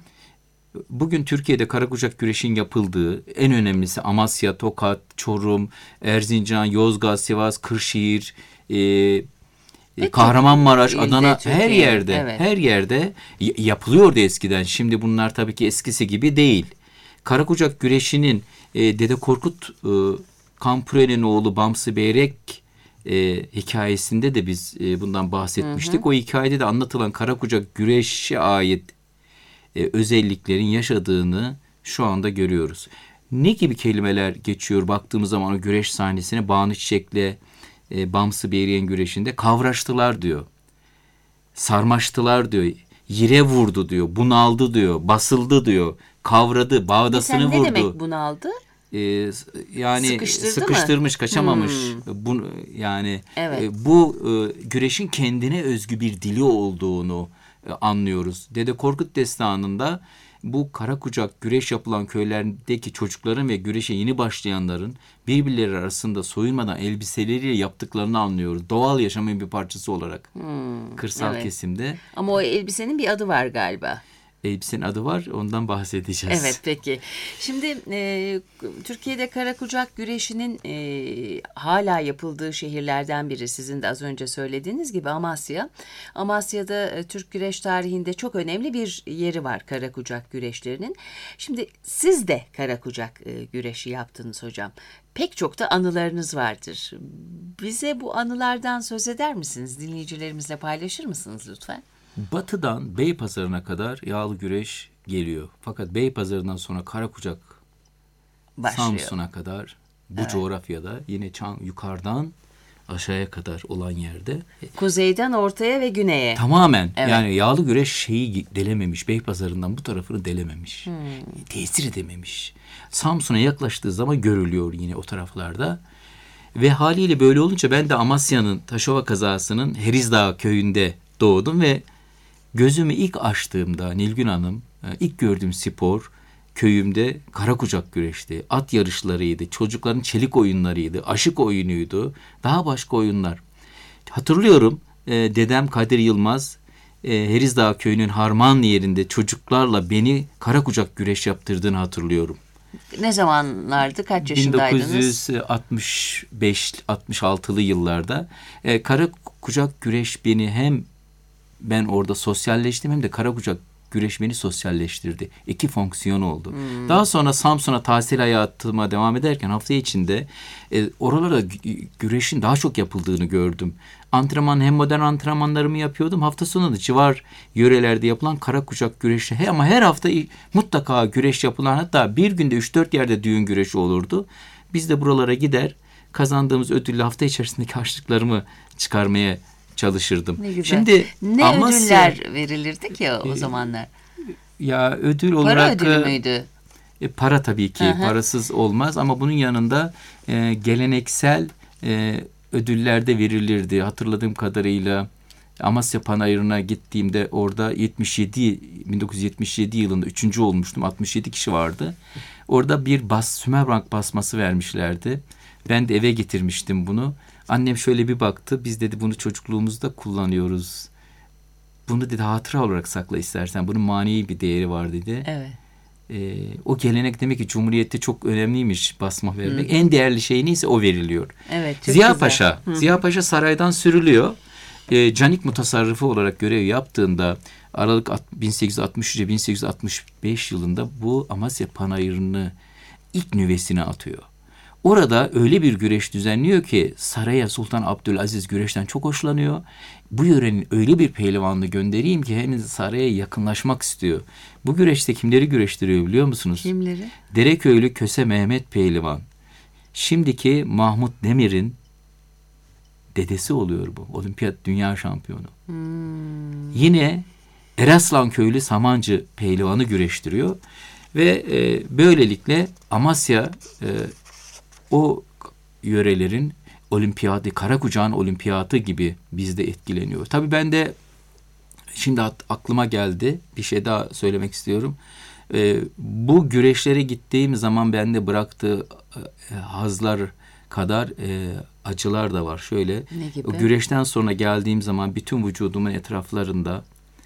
Bugün Türkiye'de kara kucak güreşin yapıldığı en önemlisi Amasya, Tokat, Çorum, Erzincan, Yozgat, Sivas, Kırşehir, e, Peki, Kahramanmaraş, Adana, Türkiye, her yerde, evet. her yerde y- yapılıyordu eskiden. Şimdi bunlar tabii ki eskisi gibi değil. Kara kucak güreşinin e, Dede Korkut e, Kampure'nin oğlu Bamsı Beyrek e, hikayesinde de biz e, bundan bahsetmiştik. Hı hı. O hikayede de anlatılan kara kucak güreşe ait e, özelliklerin yaşadığını şu anda görüyoruz. Ne gibi kelimeler geçiyor baktığımız zaman o güreş sahnesine? Banu Çiçek'le E, Bamsı Beyriyen güreşinde kavraştılar diyor. Sarmaştılar diyor. Yire vurdu diyor. Bunaldı diyor. Basıldı diyor. Kavradı. Bağdasını vurdu. Ne demek bunaldı? Ee, yani Sıkıştırdı sıkıştırmış, mı? kaçamamış. Hmm. Bu yani evet. e, bu e, güreşin kendine özgü bir dili olduğunu e, anlıyoruz. Dede Korkut destanında bu kara kucak güreş yapılan köylerdeki çocukların ve güreşe yeni başlayanların birbirleri arasında soyunmadan elbiseleriyle yaptıklarını anlıyoruz. Doğal yaşamın bir parçası olarak hmm, kırsal evet. kesimde. Ama o elbisenin bir adı var galiba. Elbisenin adı var, ondan bahsedeceğiz. Evet, peki. Şimdi e, Türkiye'de kara kucak güreşinin e, hala yapıldığı şehirlerden biri, sizin de az önce söylediğiniz gibi Amasya. Amasya'da e, Türk güreş tarihinde çok önemli bir yeri var kara kucak güreşlerinin. Şimdi siz de kara kucak e, güreşi yaptınız hocam. Pek çok da anılarınız vardır. Bize bu anılardan söz eder misiniz? Dinleyicilerimizle paylaşır mısınız lütfen? Batı'dan Beypazarı'na kadar yağlı güreş geliyor. Fakat Beypazarı'ndan sonra Karakucak, başlıyor. Samsun'a kadar bu evet. coğrafyada yine çan, yukarıdan aşağıya kadar olan yerde. Kuzeyden ortaya ve güneye. Tamamen Evet. yani yağlı güreş şeyi delememiş. Beypazarı'ndan bu tarafını delememiş. Hmm. Tesir edememiş. Samsun'a yaklaştığı zaman görülüyor yine o taraflarda. Ve haliyle böyle olunca ben de Amasya'nın Taşova kazasının Herizdağ köyünde doğdum ve gözümü ilk açtığımda Nilgün Hanım, ilk gördüğüm spor köyümde karakucak güreşti. At yarışlarıydı, çocukların çelik oyunlarıydı, aşık oyunuydu, daha başka oyunlar. Hatırlıyorum e, dedem Kadir Yılmaz e, Herizdağ köyünün Harman yerinde çocuklarla beni karakucak güreş yaptırdığını hatırlıyorum. Ne zamanlardı? Kaç bin yaşındaydınız? dokuz yüz altmış beş altmış altılı yıllarda e, karakucak güreş beni hem ben orada sosyalleştim hem de karakucak güreş beni sosyalleştirdi. İki fonksiyon oldu. Hmm. Daha sonra Samsun'a tahsil hayatıma devam ederken hafta içinde e, oralara güreşin daha çok yapıldığını gördüm. Antrenman hem modern antrenmanlarımı yapıyordum. Hafta sonu da civar yörelerde yapılan karakucak güreşi. He, ama her hafta mutlaka güreş yapılan, hatta bir günde üç dört yerde düğün güreşi olurdu. Biz de buralara gider kazandığımız ödülle hafta içerisindeki harçlıklarımı çıkarmaya çalışırdım. Ne güzel. Şimdi ne Amasya, ödüller verilirdi ki o zamanlar? Ya ödül Para olarak ödülü müydü? E, para tabii ki, Hı hı. parasız olmaz ama bunun yanında e, geleneksel e, ödüller de verilirdi. Hatırladığım kadarıyla Amasya Panayırı'na gittiğimde orada yetmiş yedi bin dokuz yüz yetmiş yedi yılında üçüncü olmuştum. altmış yedi kişi vardı. Orada bir bas, Sümerbank basması vermişlerdi. Ben de eve getirmiştim bunu. Annem şöyle bir baktı. Biz dedi bunu çocukluğumuzda kullanıyoruz. Bunu dedi hatıra olarak sakla istersen. Bunun manevi bir değeri var dedi. Evet. Ee, o gelenek demek ki Cumhuriyet'te çok önemliymiş basma vermek. Hı. En değerli şey neyse o veriliyor. Evet, çok Ziya güzel. Paşa. Hı. Ziya Paşa saraydan sürülüyor. Ee, Canik mutasarrıfı olarak görev yaptığında Aralık bin sekiz yüz altmış üç ile bin sekiz yüz altmış beş yılında bu Amasya Panayırı'nı ilk nüvesine atıyor. Orada öyle bir güreş düzenliyor ki saraya Sultan Abdülaziz güreşten çok hoşlanıyor. Bu yörenin öyle bir pehlivanını göndereyim ki henüz saraya yakınlaşmak istiyor. Bu güreşte kimleri güreştiriyor biliyor musunuz? Kimleri? Dereköylü Köse Mehmet Pehlivan. Şimdiki Mahmut Demir'in dedesi oluyor bu. Olimpiyat dünya şampiyonu. Hmm. Yine Eraslan köylü Samancı Pehlivanı güreştiriyor. Ve e, böylelikle Amasya e, o yörelerin olimpiyatı, Karakucak'ın olimpiyatı gibi bizde etkileniyor. Tabii ben de şimdi aklıma geldi, bir şey daha söylemek istiyorum. Ee, bu güreşlere gittiğim zaman bende bıraktığı e, hazlar kadar e, acılar da var. Şöyle, o güreşten sonra geldiğim zaman bütün vücudumun etraflarında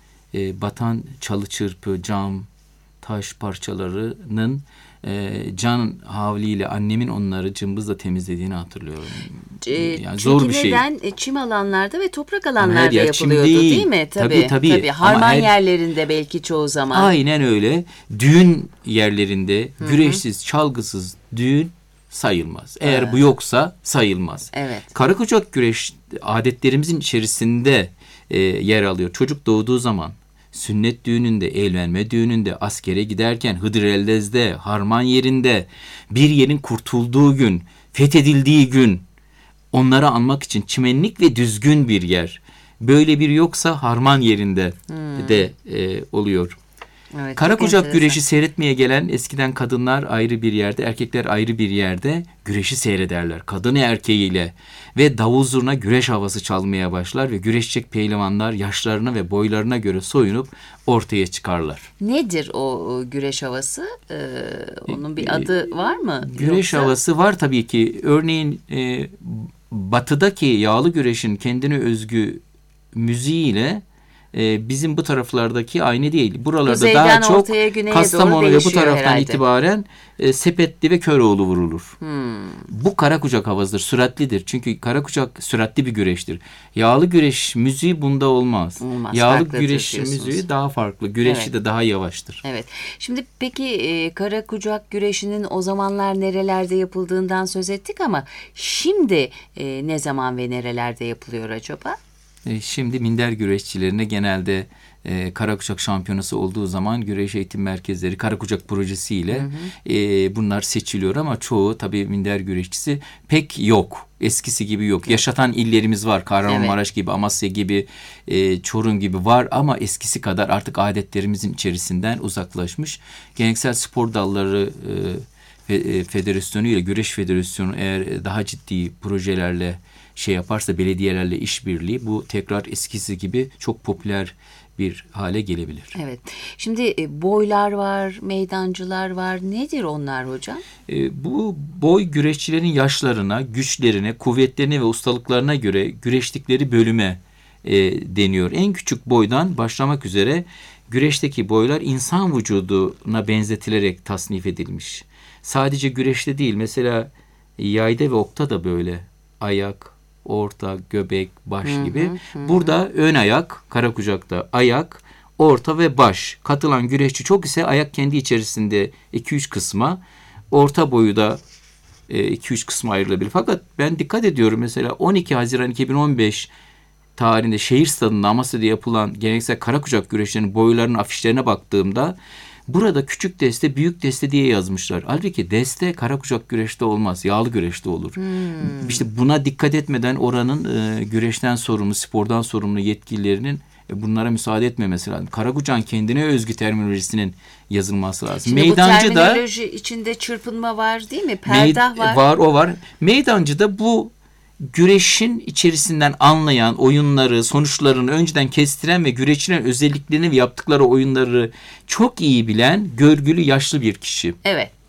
e, batan çalı çırpı, cam, taş parçalarının e, can havliyle annemin onları cımbızla temizlediğini hatırlıyorum. Yani zor bir şey. Neden? Çim alanlarda ve toprak alanlarda yer, yapılıyordu değil. değil mi? Tabii tabii. tabii. tabii. Harman her... yerlerinde belki çoğu zaman. Aynen öyle. Düğün yerlerinde Hı-hı. güreşsiz, çalgısız düğün sayılmaz. Eğer evet. bu yoksa sayılmaz. Evet. Karakucak güreş adetlerimizin içerisinde e, yer alıyor. Çocuk doğduğu zaman, sünnet düğününde, evlenme düğününde, askere giderken, Hıdrellez'de, Harman yerinde, bir yerin kurtulduğu gün, fethedildiği gün, onları anmak için çimenlik ve düzgün bir yer. Böyle bir yoksa Harman yerinde hmm. de e, oluyor. Evet, Karakucak güreşi seyretmeye gelen eskiden kadınlar ayrı bir yerde, erkekler ayrı bir yerde güreşi seyrederler. Kadını erkeğiyle ve davul zurna güreş havası çalmaya başlar ve güreşecek pehlivanlar yaşlarına ve boylarına göre soyunup ortaya çıkarlar. Nedir o güreş havası? Ee, onun bir adı var mı? Güreş Yoksa... havası var tabii ki. Örneğin e, batıdaki yağlı güreşin kendine özgü müziğiyle Ee, bizim bu taraflardaki aynı değil. Buralarda Kuzeyden daha çok ortaya, Kastamonu ve bu taraftan herhalde. itibaren e, Sepetli ve Köroğlu vurulur. Hmm. Bu Karakucak havasıdır, süratlidir. Çünkü Karakucak süratli bir güreştir. Yağlı güreş müziği bunda olmaz. olmaz Yağlı güreş müziği daha farklı. Güreşi evet. de daha yavaştır. Evet. Şimdi peki e, Karakucak güreşinin o zamanlar nerelerde yapıldığından söz ettik ama şimdi e, ne zaman ve nerelerde yapılıyor acaba? Şimdi minder güreşçilerine genelde e, Karakucak Şampiyonası olduğu zaman güreş eğitim merkezleri Karakucak projesiyle hı hı. E, bunlar seçiliyor ama çoğu tabii minder güreşçisi pek yok. Eskisi gibi yok. Yaşatan illerimiz var. Kahramanmaraş evet. gibi, Amasya gibi, e, Çorum gibi var ama eskisi kadar artık adetlerimizin içerisinden uzaklaşmış. Geleneksel spor dalları e, Federasyonu ile Güreş Federasyonu eğer daha ciddi projelerle şey yaparsa, belediyelerle işbirliği, bu tekrar eskisi gibi çok popüler bir hale gelebilir. Evet. Şimdi e, boylar var, meydancılar var. Nedir onlar hocam? E, bu boy güreşçilerin yaşlarına, güçlerine, kuvvetlerine ve ustalıklarına göre güreştikleri bölüme e, deniyor. En küçük boydan başlamak üzere güreşteki boylar insan vücuduna benzetilerek tasnif edilmiş. Sadece güreşte değil, mesela yayda ve okta da böyle. Ayak, orta, göbek, baş hı hı, gibi. Hı. Burada ön ayak, Karakucak'ta ayak, orta ve baş. Katılan güreşçi çok ise ayak kendi içerisinde iki üç kısma, orta boyu da iki üç kısma ayrılabilir. Fakat ben dikkat ediyorum, mesela on iki Haziran iki bin on beş tarihinde şehir stadında Amasya'da yapılan geleneksel Karakucak güreşlerinin boylarının afişlerine baktığımda burada küçük deste, büyük deste diye yazmışlar. Halbuki deste Karakucak güreşte olmaz, yağlı güreşte olur. Hmm. İşte buna dikkat etmeden oranın e, güreşten sorumlu, spordan sorumlu yetkililerinin e, bunlara müsaade etmemesi lazım. Karakucak'ın kendine özgü terminolojisinin yazılması lazım. Şimdi Meydancı bu terminoloji da, içinde çırpınma var değil mi? Perdah var. Var, o var. Meydancı da bu güreşin içerisinden anlayan, oyunları, sonuçlarını önceden kestiren ve güreşçilerin özelliklerini ve yaptıkları oyunları çok iyi bilen, görgülü, yaşlı bir kişi. Evet.